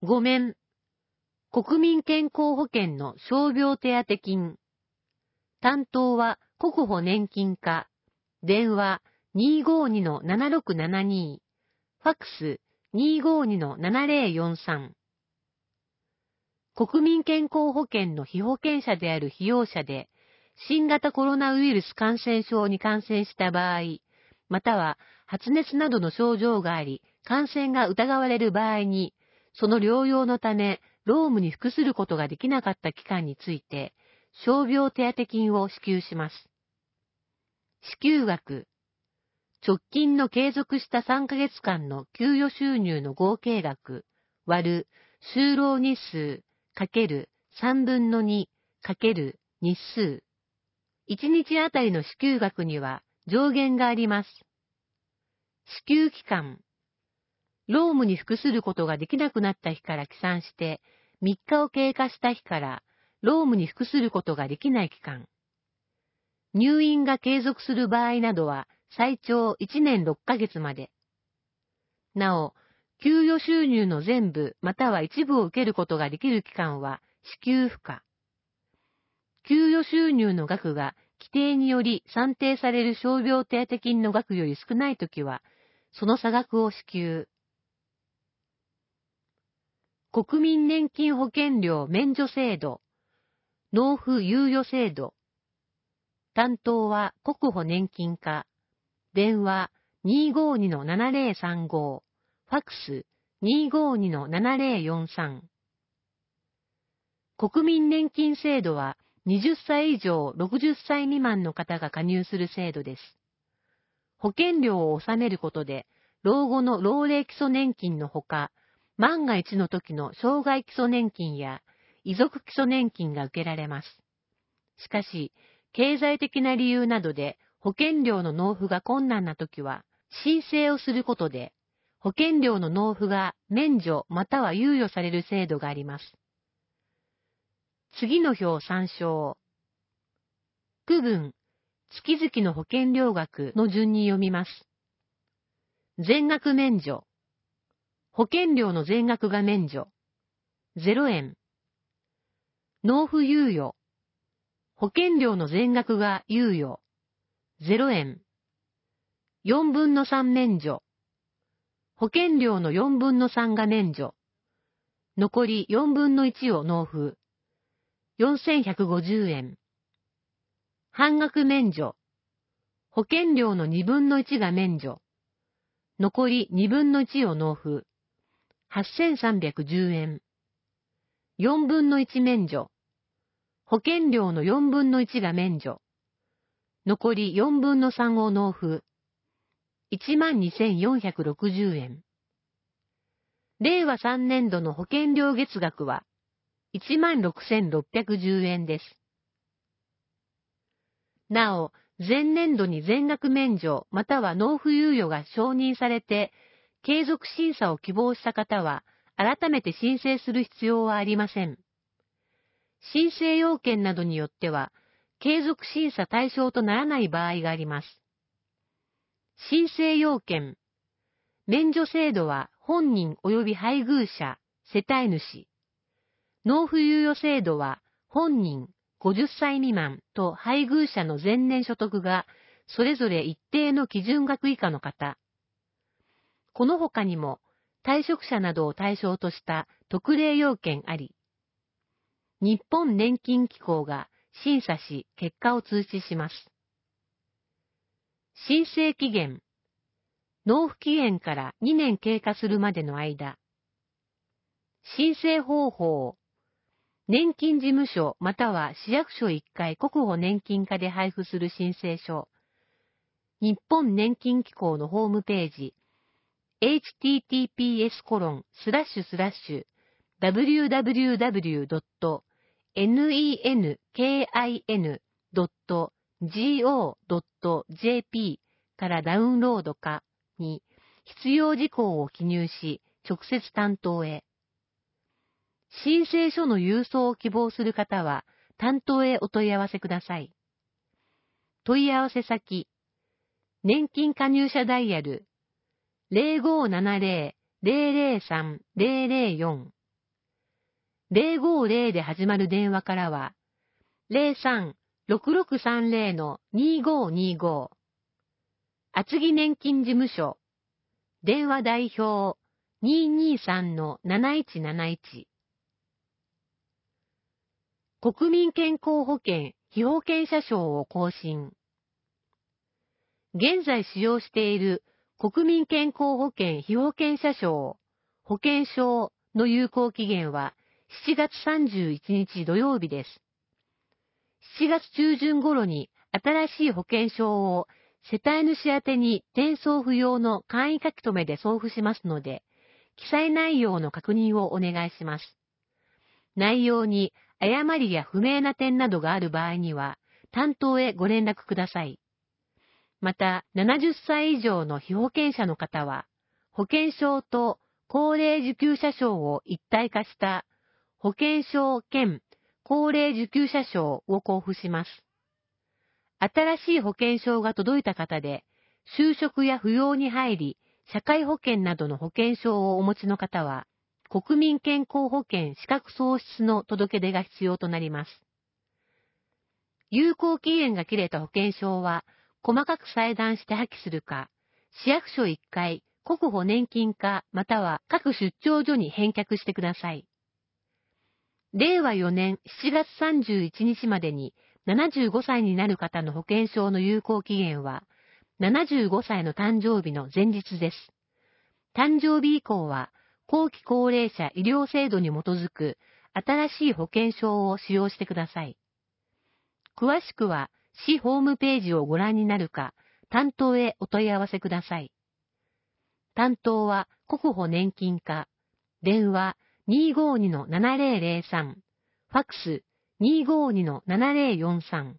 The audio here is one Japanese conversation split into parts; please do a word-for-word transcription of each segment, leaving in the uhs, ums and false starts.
ご面、国民健康保険の傷病手当金。担当は国保年金課。電話 にーごーにのななろくななに。ファックス にーごーにのななぜろよんさん。国民健康保険の被保険者である被用者で、新型コロナウイルス感染症に感染した場合、または発熱などの症状があり、感染が疑われる場合に、その療養のため、労務に服することができなかった期間について、傷病手当金を支給します。支給額。直近の継続したさんかげつかんの給与収入の合計額、割る、就労日数、かけるさんぶんのに、かける日数。いちにちあたりの支給額には上限があります。支給期間。労務に服することができなくなった日から起算して、みっかを経過した日から労務に服することができない期間。入院が継続する場合などは最長いちねんろっかげつまで。なお、給与収入の全部または一部を受けることができる期間は支給不可。給与収入の額が規定により算定される傷病手当金の額より少ないときは、その差額を支給。国民年金保険料免除制度、納付猶予制度。担当は国保年金課。電話 にーごーにのななぜろさんご。ファックス にーごーにのななぜろよんさん。国民年金制度ははたち以上ろくじゅっさい未満の方が加入する制度です。保険料を納めることで、老後の老齢基礎年金のほか、万が一の時の障害基礎年金や遺族基礎年金が受けられます。しかし、経済的な理由などで保険料の納付が困難な時は、申請をすることで、保険料の納付が免除または猶予される制度があります。次の表を参照。区分、月々の保険料額の順に読みます。全額免除。保険料の全額が免除。ゼロえん。納付猶予。保険料の全額が猶予。ゼロえん。よんぶんのさん免除。保険料のよんぶんのさんが免除。残りよんぶんのいちを納付。よんせんひゃくごじゅうえん。半額免除。保険料のにぶんのいちが免除。残りにぶんのいちを納付。はっせんさんびゃくじゅうえん。よんぶんのいち免除。保険料のよんぶんのいちが免除。残りよんぶんのさんを納付。いちまんにせんよんひゃくろくじゅうえん。れいわさんねんどの保険料月額はいちまんろくせんろっぴゃくじゅうえんです。なお、前年度に全額免除または納付猶予が承認されて、継続審査を希望した方は、改めて申請する必要はありません。申請要件などによっては、継続審査対象とならない場合があります。申請要件。免除制度は本人及び配偶者、世帯主。納付猶予制度は本人、ごじゅっさい未満と配偶者の前年所得がそれぞれ一定の基準額以下の方。この他にも退職者などを対象とした特例要件あり、日本年金機構が審査し結果を通知します。申請期限。納付期限からにねん経過するまでの間。申請方法。年金事務所または市役所いっかい国保年金課で配布する申請書。日本年金機構のホームページ。エイチティーティーピーエスコロンスラッシュスラッシュダブリューダブリューダブリュードットネンキンドットジーオードットジェーピー からダウンロードかに必要事項を記入し、直接担当へ。申請書の郵送を希望する方は、担当へお問い合わせください。問い合わせ先、年金加入者ダイヤルゼロごーななゼロ ゼロゼロさん ゼロゼロよんゼロごゼロで始まる電話からは、ゼロさん ろくろくさんゼロ にごにご。厚木年金事務所、電話代表 にーにーさん なないちなないち。国民健康保険被保険者証を更新。現在使用している国民健康保険被保険者証、保険証の有効期限はしちがつさんじゅういちにち土曜日です。しちがつ中旬頃に新しい保険証を世帯主宛てに転送不要の簡易書き留めで送付しますので、記載内容の確認をお願いします。内容に誤りや不明な点などがある場合には、担当へご連絡ください。また、ななじゅっさい以上の被保険者の方は、保険証と高齢受給者証を一体化した保険証兼高齢受給者証を交付します。新しい保険証が届いた方で、就職や扶養に入り、社会保険などの保険証をお持ちの方は、国民健康保険資格喪失の届け出が必要となります。有効期限が切れた保険証は、細かく裁断して破棄するか、市役所いっかい、国保年金課または各出張所に返却してください。れいわよねんしちがつさんじゅういちにちまでにななじゅうごさいになる方の保険証の有効期限は、ななじゅうごさいの誕生日の前日です。誕生日以降は、後期高齢者医療制度に基づく新しい保険証を使用してください。詳しくは、市ホームページをご覧になるか、担当へお問い合わせください。担当は国保年金課、電話 にーごーにのななゼロゼロさん、ファックス にーごーにのななゼロよんさん。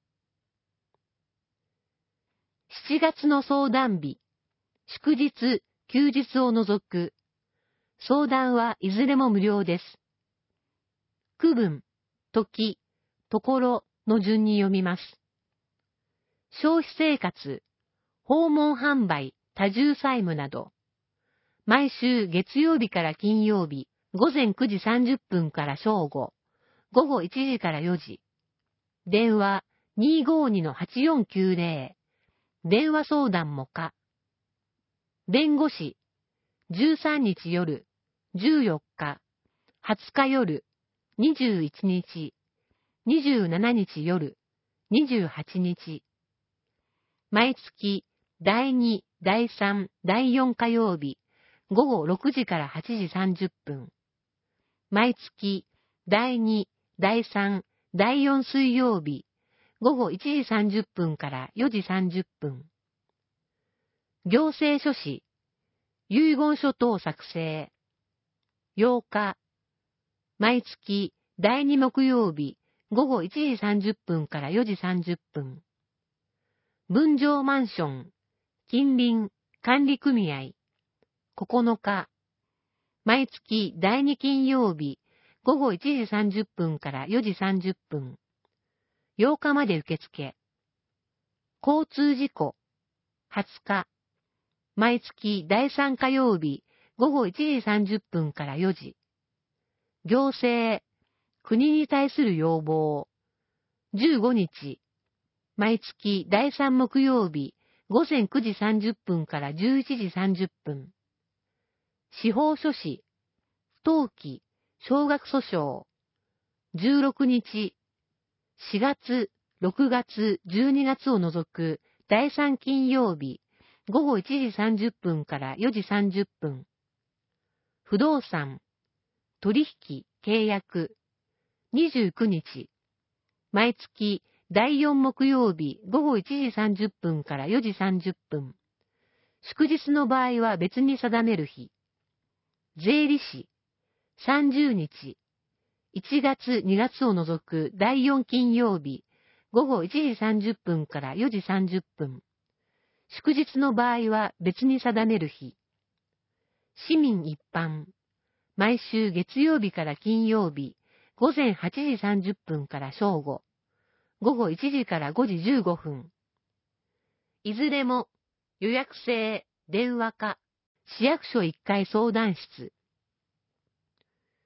しちがつの相談日、祝日、休日を除く。相談はいずれも無料です。区分、時、ところの順に読みます。消費生活、訪問販売、多重債務など。毎週月曜日から金曜日、ごぜんくじさんじゅっぷんから正午、ごごいちじからよじ。電話 にーごーにのはちよんきゅうゼロ。電話相談も可。弁護士、じゅうさんにち夜、じゅうよっか、はつか夜、にじゅういちにち、にじゅうしちにち夜、にじゅうはちにち。毎月、だいに、だいさん、だいよん火曜日、ごごろくじからはちじさんじゅっぷん。毎月、だいに、だいさん、だいよん水曜日、ごごいちじさんじゅっぷんからよじさんじゅっぷん。行政書士、遺言書等作成。ようか、毎月、だいに木曜日、ごごいちじさんじゅっぷんからよじさんじゅっぷん。分譲マンション、近隣、管理組合。ここのか、毎月だいに金曜日、ごごいちじさんじゅっぷんからよじさんじゅっぷん。ようかまで受付。交通事故、はつか。毎月だいさん火曜日、ごごいちじさんじゅっぷんからよじ。行政、国に対する要望。じゅうごにち。毎月だいさん木曜日、ごぜんくじさんじゅっぷんからじゅういちじさんじゅっぷん。司法書士、登記、少額訴訟。じゅうろくにち、しがつ、ろくがつ、じゅうにがつを除くだいさん金曜日、ごごいちじさんじゅっぷんからよじさんじゅっぷん。不動産、取引、契約。にじゅうくにち、毎月だいよん木曜日、ごごいちじさんじゅっぷんからよじさんじゅっぷん。祝日の場合は別に定める日。税理士、さんじゅうにち、いちがつにがつを除くだいよん金曜日、ごごいちじさんじゅっぷんからよじさんじゅっぷん。祝日の場合は別に定める日。市民一般、毎週月曜日から金曜日、ごぜんはちじさんじゅっぷんから正午、ごごいちじからごじじゅうごふん。いずれも予約制、電話か、市役所いっかい相談室。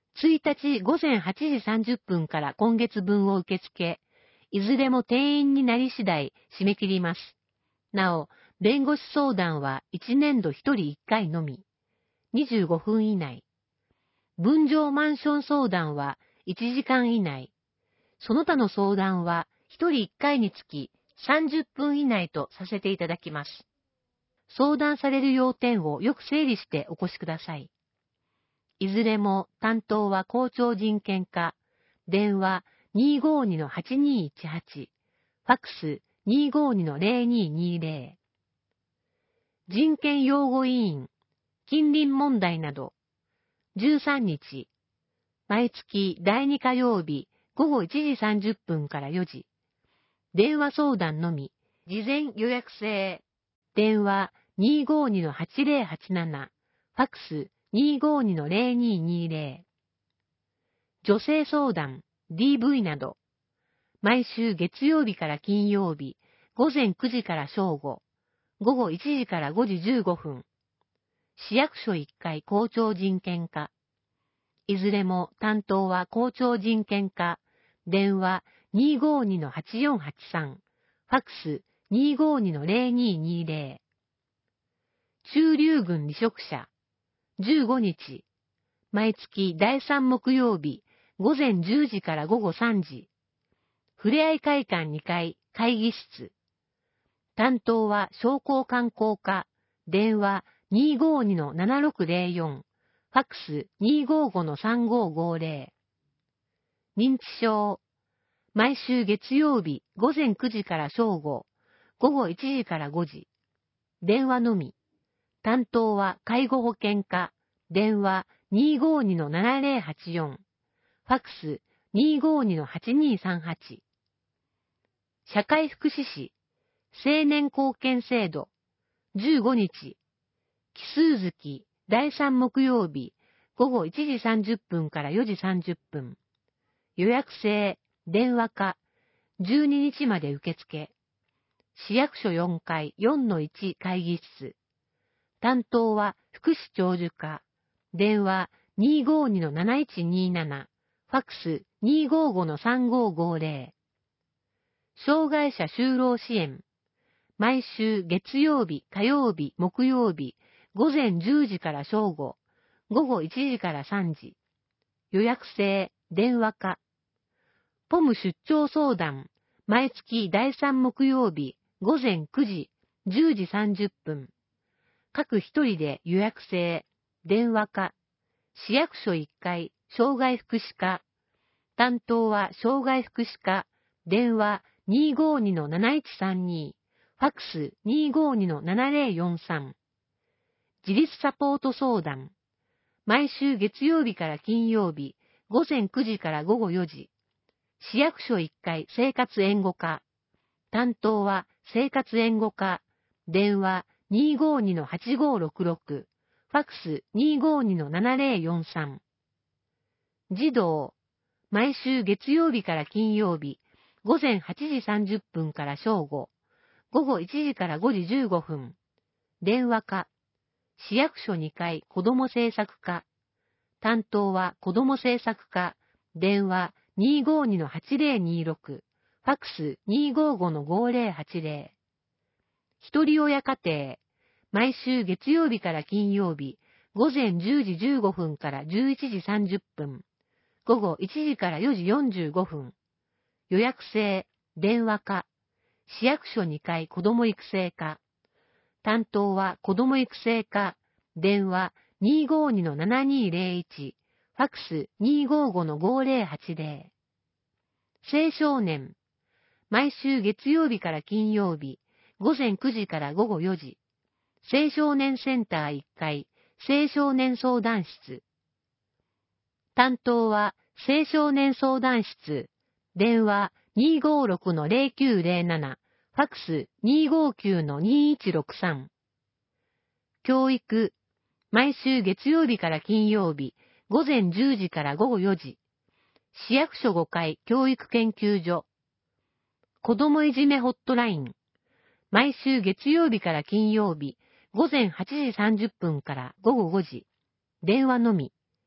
ついたち午前はちじさんじゅっぷんから今月分を受け付け、いずれも定員になり次第締め切ります。なお、弁護士相談はいちねんどひとりいっかいのみ。にじゅうごふん以内。分譲マンション相談はいちじかん以内。その他の相談はひとりいっかいにつきさんじゅっぷん以内とさせていただきます。相談される要点をよく整理してお越しください。いずれも担当は校長人権課、電話 にーごーにのはちにーいちはち、ファックス にーごーにのぜろにーにーぜろ。人権擁護委員、近隣問題など、じゅうさんにち、毎月だいに火曜日ごごいちじさんじゅっぷんからよじ、電話相談のみ、事前予約制、電話 にーごーにのはちぜろはちなな、ファックス にーごーにのぜろにーにーぜろ。女性相談、ディーブイ など、毎週月曜日から金曜日、午前くじから正午、午後いちじからごじじゅうごふん、市役所いっかい校長人権課、いずれも担当は校長人権課、電話 にーごーにのはちよんはちさん、ファックス にーごーにのぜろにーにーぜろ。駐留軍離職者、じゅうごにち、毎月だいさん木曜日、午前じゅうじから午後さんじ、ふれあい会館にかい会議室。担当は商工観光課、電話 にーごーにのななろくぜろよん、ファックス にーごーごのさんごーごーぜろ。認知症。毎週月曜日午前くじから正午、午後いちじからごじ。電話のみ。担当は介護保険課、電話 にーごーにのななぜろはちよん、ファックス にーごーにのはちにーさんはち。社会福祉士、青年貢献制度、じゅうごにち、奇数月、だいさん木曜日、午後いちじさんじゅっぷんからよじさんじゅっぷん。予約制、電話課、じゅうににちまで受付。市役所よんかい よんのいち 会議室。担当は福祉長寿課、電話 にーごーにのなないちにーなな、ファックス にーごーごのさんごーごーぜろ。障害者就労支援。毎週月曜日、火曜日、木曜日、午前じゅうじから正午、午後いちじからさんじ。予約制、電話課。ポム出張相談。毎月だいさん木曜日、午前くじ、じゅうじさんじゅっぷん。各一人で予約制、電話課。市役所いっかい、障害福祉課。担当は障害福祉課、電話 にーごーにのなないちさんに、ファックス にーごーにのななぜろよんさん。自立サポート相談。毎週月曜日から金曜日、午前くじから午後よじ。市役所いっかい生活援護課。担当は生活援護課。電話 にーごーにのはちごーろくろく。ファックス にーごーにのななぜろよんさん。児童。毎週月曜日から金曜日、午前はちじさんじゅっぷんから正午、午後いちじからごじじゅうごふん。電話課。市役所にかい子ども政策課。担当は子ども政策課。電話 にーごーにのはちぜろにーろく。ファックス にーごーごのごぜろはちぜろ。ひとり親家庭。毎週月曜日から金曜日、午前じゅうじじゅうごふんからじゅういちじさんじゅっぷん。午後いちじからよじよんじゅうごふん。予約制、電話課。市役所にかい子ども育成課。担当は子ども育成課。電話 にーごーにのななにーぜろいち。ファックス にーごーごのごぜろはちぜろ。青少年。毎週月曜日から金曜日、午前くじから午後よじ。青少年センターいっかい、青少年相談室。担当は青少年相談室。電話 にーごーろくのぜろきゅうぜろなな。ファックス にーごーきゅうのにーいちろくさん。教育。毎週月曜日から金曜日、午前じゅうじから午後よじ。市役所ごかい教育研究所。子どもいじめホットライン。毎週月曜日から金曜日、午前はちじさんじゅっぷんから午後ごじ。電話のみ。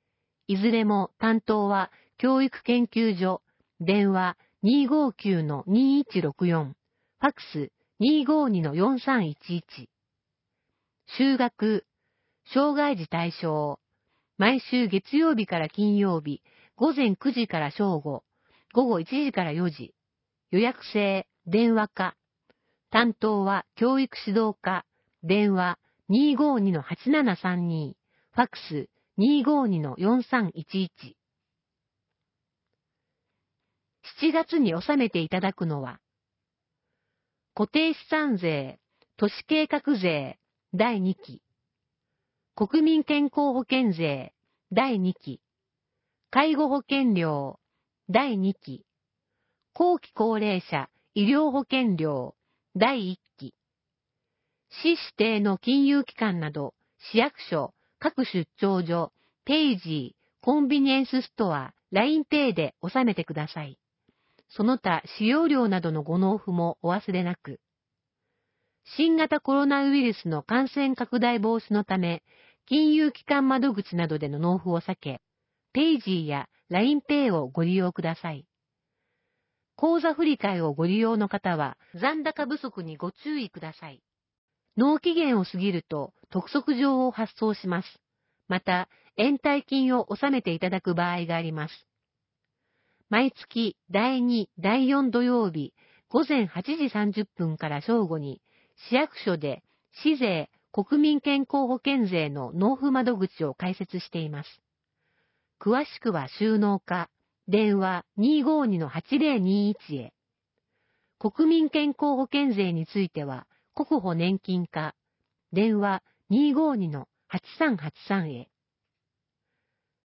いずれも担当は教育研究所、電話 にーごーきゅうのにーいちろくよん、ファックス にーごーにのよんさんいちいち。就学、障害児対象、毎週月曜日から金曜日、午前くじから正午、午後いちじからよじ。予約制、電話か。担当は教育指導課、電話 にーごーにのはちななさんに、ファックス にーごーにのよんさんいちいち。しちがつに納めていただくのは、固定資産税、都市計画税、だいにき、国民健康保険税、だいにき、介護保険料、だいにき、後期高齢者医療保険料、だいいっき、市指定の金融機関など、市役所、各出張所、ペイジー、コンビニエンスストア、ラインペイで納めてください。その他使用料などのご納付もお忘れなく。新型コロナウイルスの感染拡大防止のため、金融機関窓口などでの納付を避け、ペイジーや ラインペイ をご利用ください。口座振替をご利用の方は残高不足にご注意ください。納期限を過ぎると督促状を発送します。また、延滞金を納めていただく場合があります。毎月だいに、だいよん土曜日、午前はちじさんじゅっぷんから正午に、市役所で市税、国民健康保険税の納付窓口を開設しています。詳しくは収納課、電話 にーごーにのはちぜろにいち へ。国民健康保険税については、国保年金課、電話 にーごーにのはちさんはちさん へ。